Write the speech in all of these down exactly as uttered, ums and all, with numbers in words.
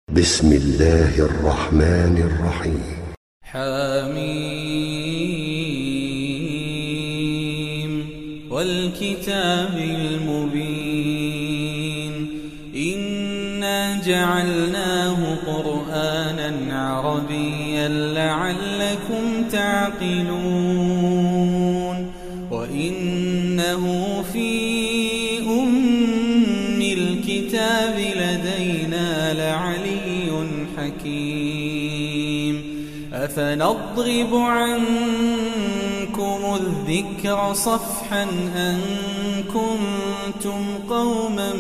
بسم الله الرحمن الرحيم. حميم والكتاب المبين إنا جعلناه قرآنا عربيا لعلكم تعقلون وإنه في أم الكتاب لدينا لعلي حكيم أفنضرب عنكم الذكر صفحا أن كنتم قوما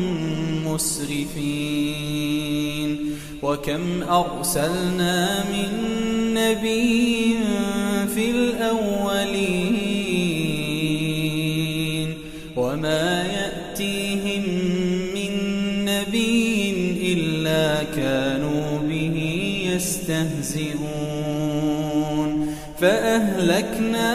مسرفين وكم أرسلنا من نبي في الأولين وما يأتيهم من نبي إلا كانوا به يستهزئون فأهلكنا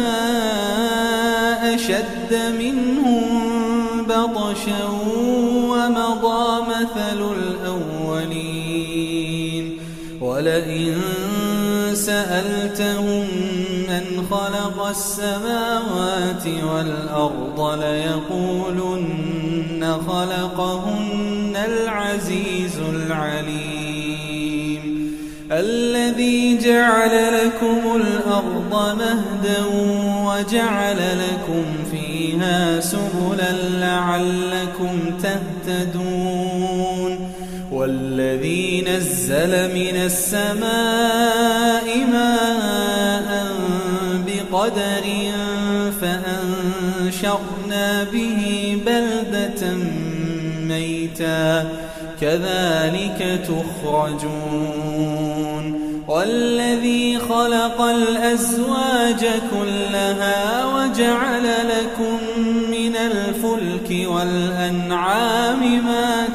أشد منهم بطشا ومضى مثل الأولين ولئن سألتهم من خلق السماوات والأرض ليقولن خلقهن العزيز العليم الذي جعل لكم الأرض مهدا وجعل لكم فيها سبلا لعلكم تهتدون والذي نزل من السماء ماء بقدر فأنشرنا به بلدة ميتا كذلك تخرجون والذي خلق الأزواج كلها وجعل لكم من الفلك والأنعام ما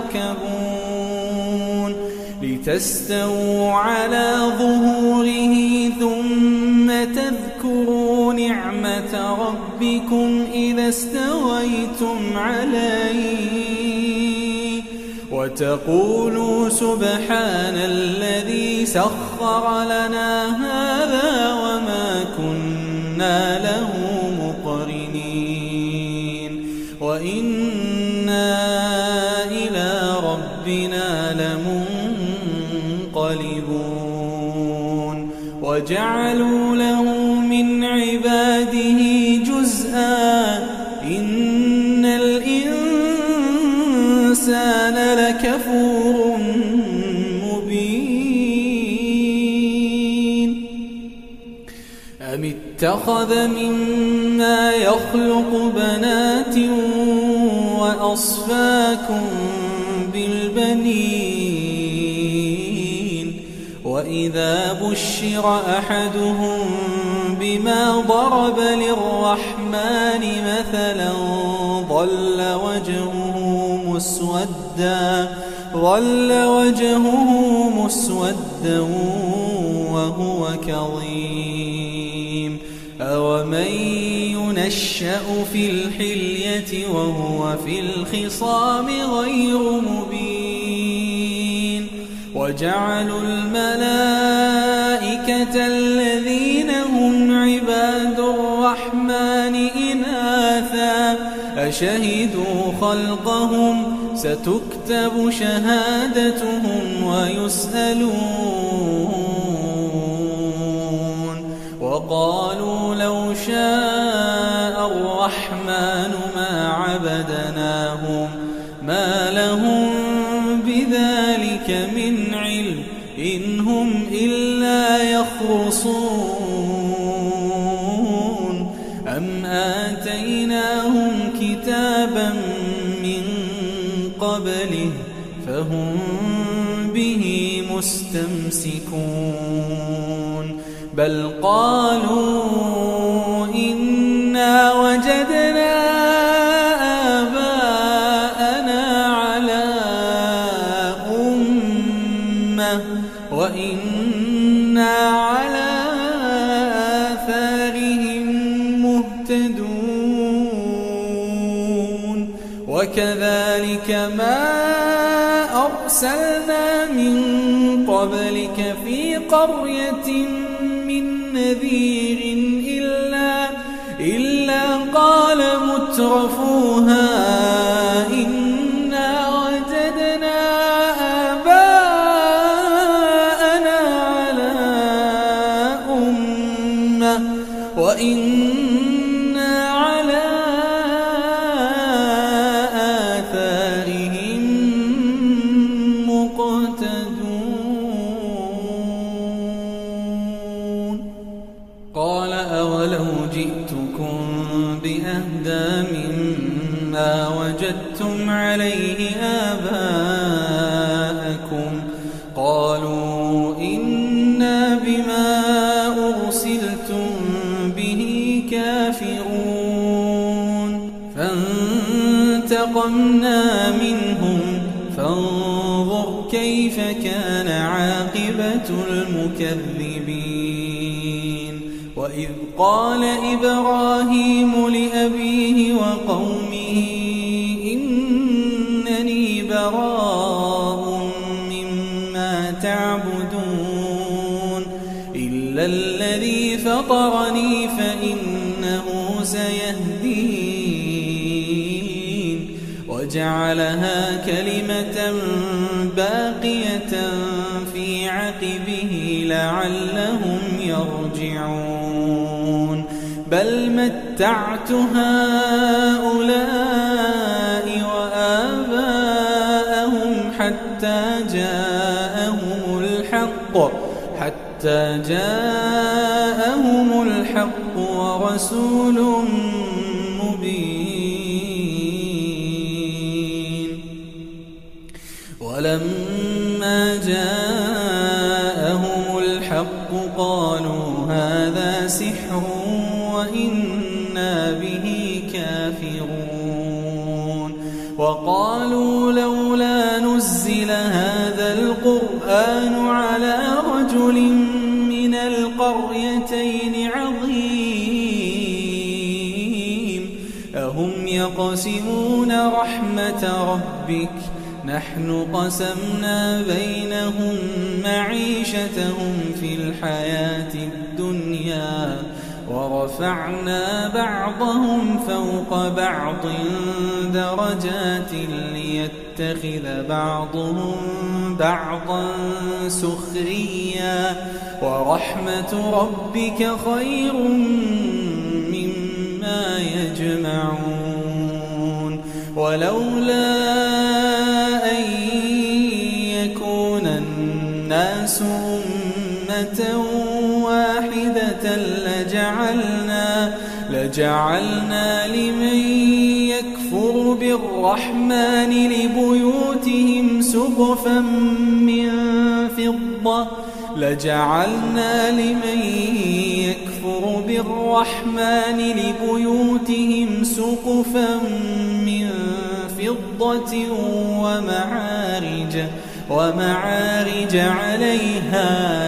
تركبون لتستووا على ظهوره ثم تذكروا نعمة ربكم إذا استويتم عليه وتقولوا سبحان الذي سخر لنا هذا وما كنا له مقرنين وإنا إلى ربنا لمنقلبون وجعلوا له من عباده جزءا إن الإنسان لكفور مبين أم اتخذ مما يخلق بنات وأصفاكم بالبنين وإذا بشر أحدهم بما ضرب للرحمن مثلا ظل وجهه مسودا ظل وجهه مسودا وهو كظيم أومن ينشأ في الحلية وهو في الخصام غير مبين وجعلوا الملائكة الذين هم عباد الرحمن إناثا أشهدوا خلقهم ستكتب شهادتهم ويسألون وقالوا لو شاء الرحمن ما عبدناهم ما لهم بذلك من علم إن هم إلا يخرصون أم آتيناهم كتابا من قبله فهم به مستمسكون بل قالوا إنا وجدنا آباءنا على أمة وإنا على آثارهم مهتدون وكذلك ما أرسلنا من قبلك في قرية من نذير إلا, إلا قال مترفوها إنا وجدنا آباءنا على أمة وإنا على آثارهم مقتدون قال أولو جئتكم بأهدى مما وجدتم عليه آباءكم قالوا إنا بما أرسلتم به كافرون فانتقمنا منهم فانظر كيف كان عاقبة المكذبين وإذ قال إبراهيم لأبيه وقومه إنني براء مما تعبدون إلا الذي فطرني فإنه سيهدين وجعلها كلمة باقية في عقبه لعلهم يرجعون بل متعت هؤلاء وآباءهم حتى جاءهم الحق حتى جاءهم الحق ورسول مبين ولما جاءهم الحق قالوا هذا سحر وإنا به كافرون وقالوا لولا نزل هذا القرآن على رجل من القريتين عظيم أهم يقسمون رحمة ربك نحن قسمنا بينهم معيشتهم في الحياة الدنيا ورفعنا بعضهم فوق بعض درجات ليتخذ بعضهم بعضا سخريا ورحمة ربك خير مما يجمعون ولولا أن يكون الناس أمة واحدة لجعلنا, لجعلنا لمن يكفر بالرحمن لبيوتهم سقفا من فضة لجعلنا لمن يكفر بالرحمن لبيوتهم سقفا من فضة ومعارج ومعارج عليها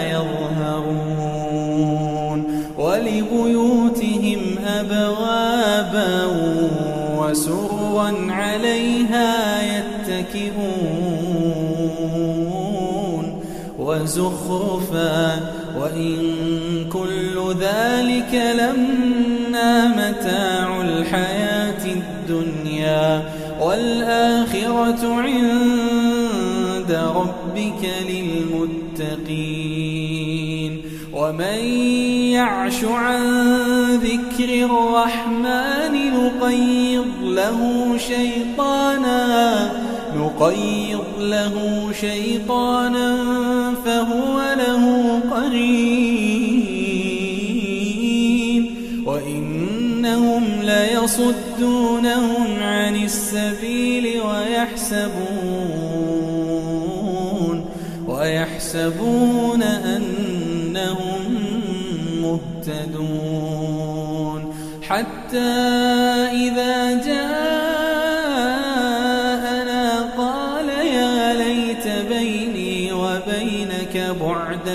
يظهرون ولبيوتهم أبوابا وسرا عليها يتكئون وزخرفا وإن كل ذلك لما متاع الحياة الدنيا والآخرة عند ربك للمتقين ومن يعش عن ذكر الرحمن نقيض له شيطانا نقيض له شيطانا فهو له قرين وإنهم ليصدونهم عن السبيل ويحسبون ويحسبون أنهم مهتدون حتى إذا جاءنا قال يا ليت بيني وبينك بعد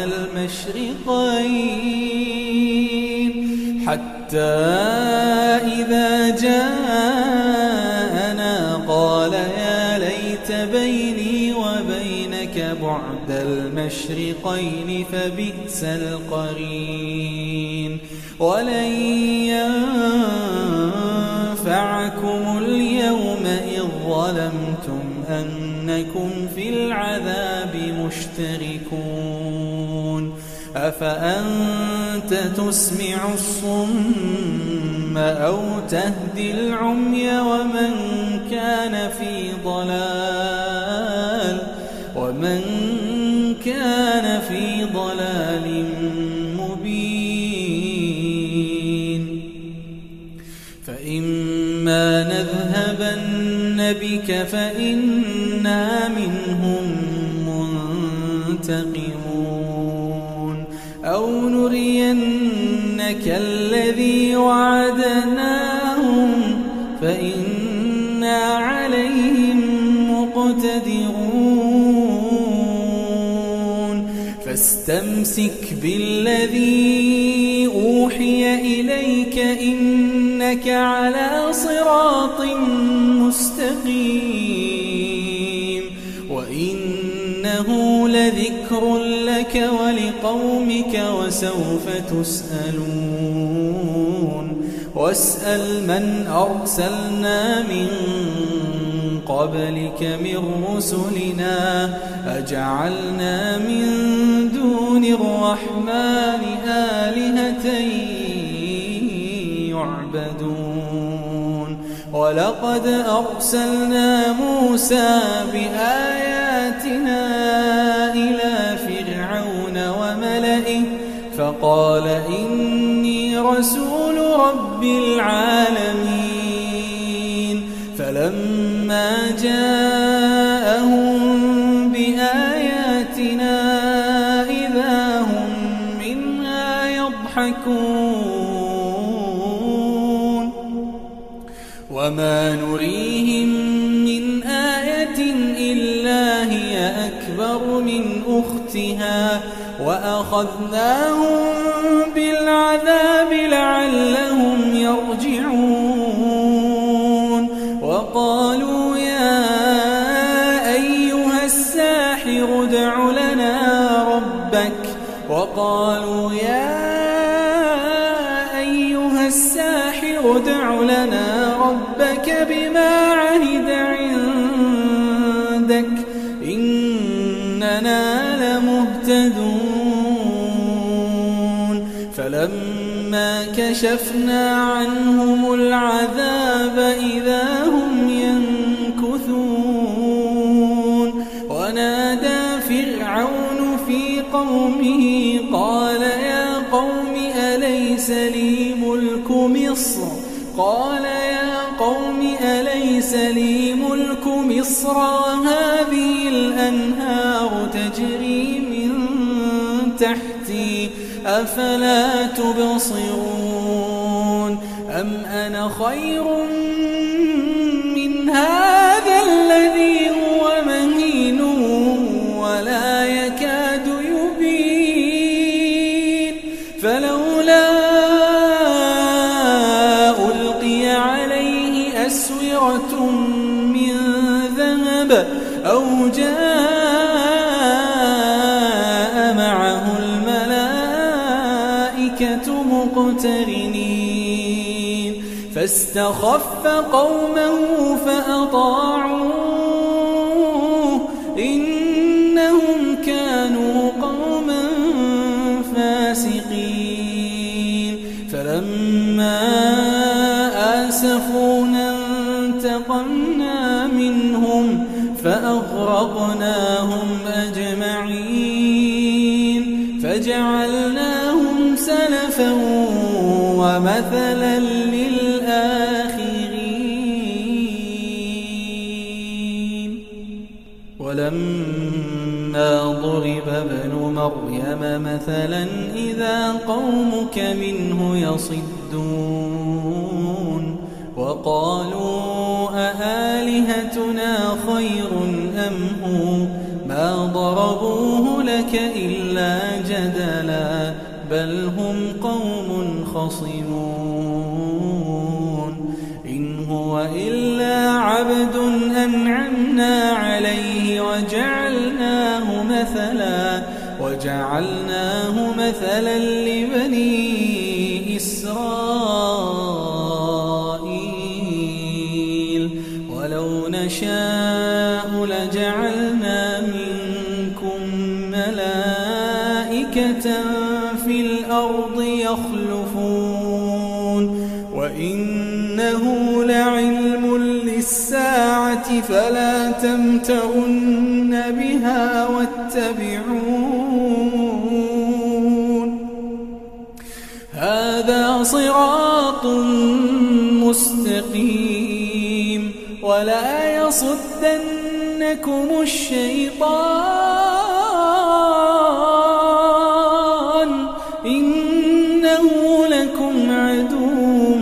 المشرقين حتى إذا جاءنا قال يا ليت بيني وبينك بُعْدَ الْمَشْرِقَيْنِ فَبِئْسَ الْقَرِينُ وَلَن يَنفَعَكُمُ الْيَوْمَ إِذ ظَّلَمْتُمْ أَنَّكُمْ فِي الْعَذَابِ مُشْتَرِكُونَ أَفَأَنْتَ تُسْمِعُ الصُّمَّ أَوْ تَهْدِي الْعُمْيَ وَمَنْ كَانَ في ضلال ومن كان في ضلال مبين فإما نذهبن بك فإنا منهم منتقمون أو نرينك الذي وعدناهم فإنا عليهم مقتدرون فاستمسك بالذي أوحي إليك إنك على صراط مستقيم وإنه لذكر لك ولقومك وسوف تسألون واسأل من أرسلنا من قبلك من رسلنا أجعلنا من دون الرحمن آلهة يعبدون ولقد أرسلنا موسى بآياتنا إلى فرعون وملئه فقال إني رسول رب العالمين فلما جاءهم بآياتنا إذا هم منها يضحكون وما نريهم من آية إلا هي أكبر من أختها وأخذناهم بالعذاب لعلهم يرجعون وقالوا يا أيها الساحر ادع لنا ربك وقالوا يا أيها الساحر ادع لنا ربك بما عهد عندك إننا لمهتدون فلما كشفنا عنهم العذاب إذا هم ينكثون ونادى فرعون في قومه قال يا قوم أليس لي ملك مصر قال يا قوم أليس لي ملك مصر وهذه الأنهار تجري من تحتي أفلا تبصرون أم أنا خير من هذا الذي هو مهين ولا يكاد يبين فلولا ألقي عليه أسورة من ذهب أو جاء معه الملائكة مقترنين فاستخف قومه فأطاعوه إنهم كانوا قوما فاسقين فلما آسفونا انتقمنا منهم فأغرقناهم أجمعين فجعلناهم سلفا ومثلا للآخرين ولما ضرب ابن مريم مثلا إذا قومك منه يصدون وقالوا أآلهتنا خير أم هو ما ضربوه لك إلا جدلا بل هم قوم خصمون إن هو إلا عبد أنعمنا عليه وجعلناه مثلا مثلا وجعلناه مثلا لبني إسرائيل ولو نشاء لجعلنا منكم ملائكة في الأرض يخلفون وإنه لعلم للساعة فلا تمترن بها واتبعون هذا صراط مستقيم ولا يصدنكم الشيطان إنه لكم عدو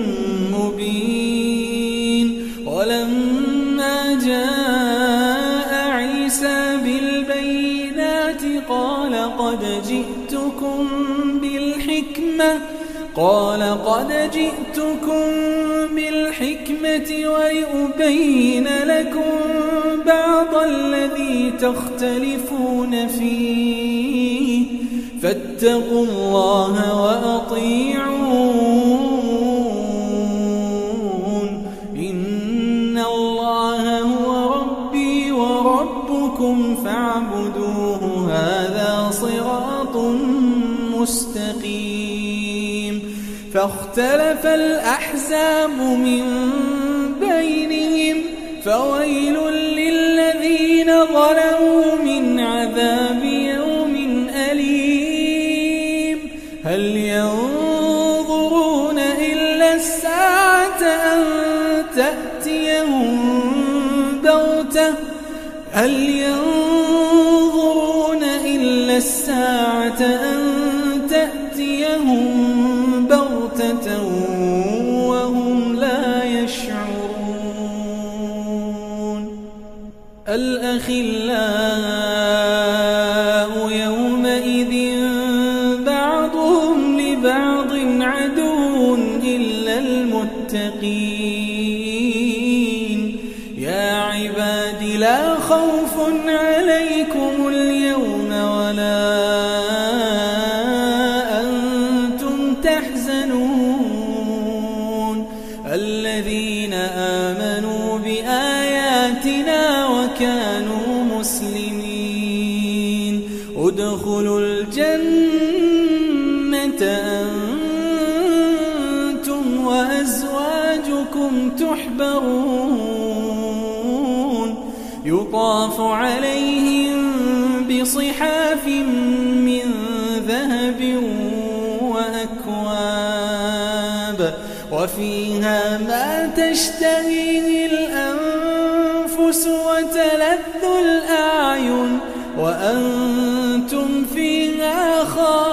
مبين ولما جاء عيسى بالبينات قال قد جئتكم بالحكمة قال قد جئتكم بالحكمة ولأبين لكم بعض الذي تختلفون فيه فاتقوا الله وأطيعون إن الله هو ربي وربكم فاعبدوه هذا صراط مستقيم فاختلف الأحزاب من بينهم فويل للذين ظلموا من عذاب يوم أليم هل ينظرون إلا الساعة أن تأتيهم بغتة هل ينظرون إلا الساعة أن تأتيهم بغتة وهم لا يشعرون الأخلاء يومئذ بعضهم لبعض عدو إلا المتقين يا عباد لا خوف عليكم اليوم ولا أنتم تحزنون الذين آمنوا بآياتنا وكانوا مسلمين ادخلوا الجنة أنتم وأزواجكم تحبرون يطاف عليهم بصحاف من ذهب وأكواب وفيها ما تشتهيه الأنفس وتلذ الأعين وأنتم فيها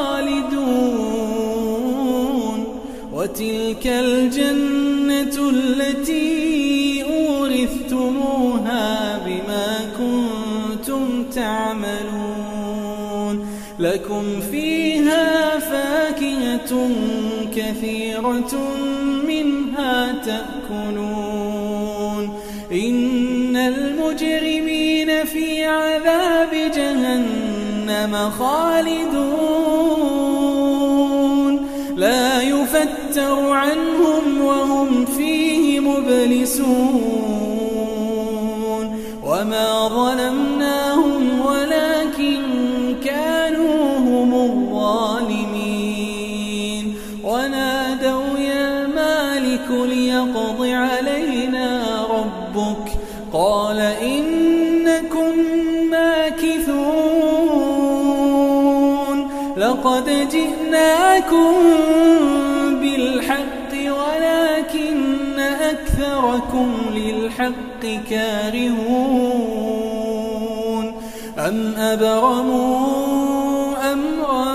خالدون وتلك الجنة التي أورثتموها بما كنتم تعملون لكم فيها فاكهة كثيرة منها تأكلون إن المجرمين في عذاب جهنم خالدون لا يفتر عنهم وهم فيه مبلسون وما ظلمناهم ولكن كانوا هم الظالمين ونادوا يا مالك ليقض علينا ربك قال إنكم ماكثون لقد جئناكم بالحق ولكن أكثركم للحق كارهون أم أبرموا أمرا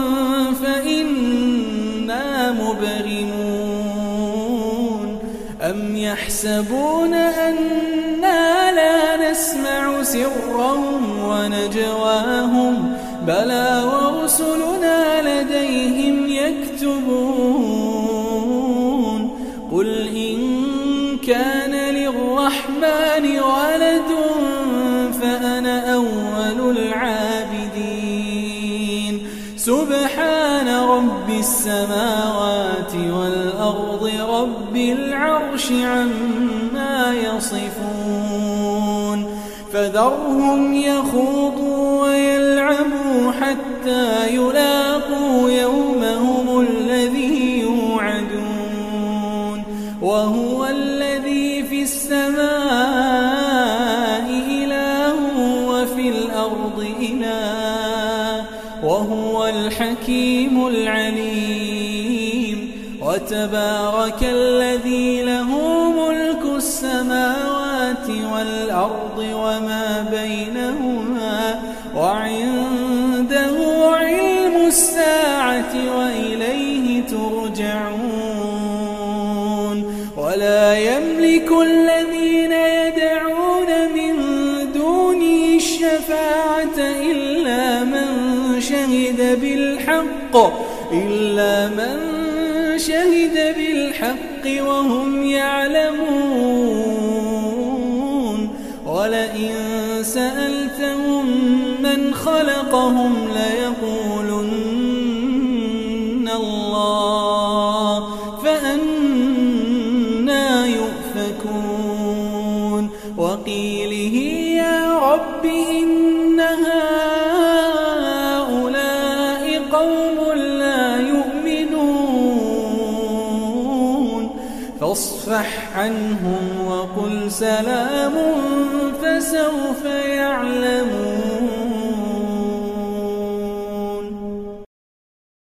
فإنا مبرمون أم يحسبون أنا لا نسمع سرهم ونجواهم بلى ورسلنا لديهم يكتبون قل إن كان للرحمن ولد فأنا أول العابدين سبحان رب السماوات والأرض رب العرش عما يصفون فذرهم يخوضوا ويلعبوا حتى يلاقوا يومهم الذي يوعدون وهو الذي في السماء إله وفي الأرض إله وهو الحكيم العليم وتبارك الذي له ملك السماوات والأرض وما بينهما وعنده علم الساعة وإليه ترجعون ولا يملك الذين يدعون من دونه الشفاعة إلا من شهد بالحق إلا من شهد بالحق وهم يعلمون ولئن سألتهم من خلقهم ليقولن الله فأنى يؤفكون وقيله يا رب إن هؤلاء قوم لا يؤمنون فاصفح عنهم وقل سلام فسوف يعلمون.